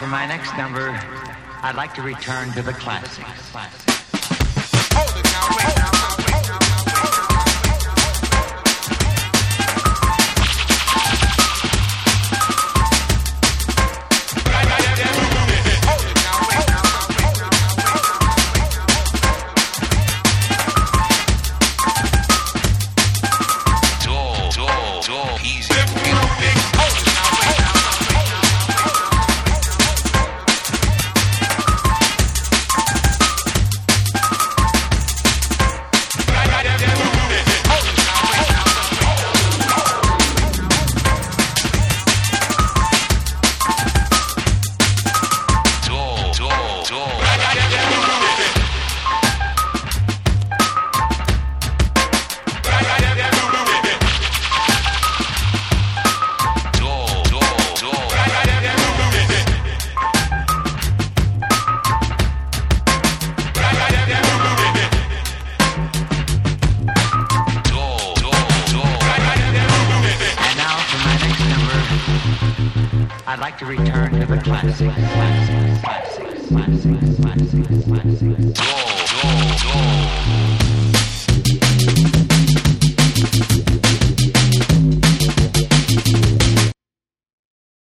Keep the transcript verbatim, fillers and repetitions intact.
for my next number, I'd like to return to the classics. Hold it now, wait now, wait now, wait now. I'd like to return to the classics. Classics, classics, classics, classics, classics.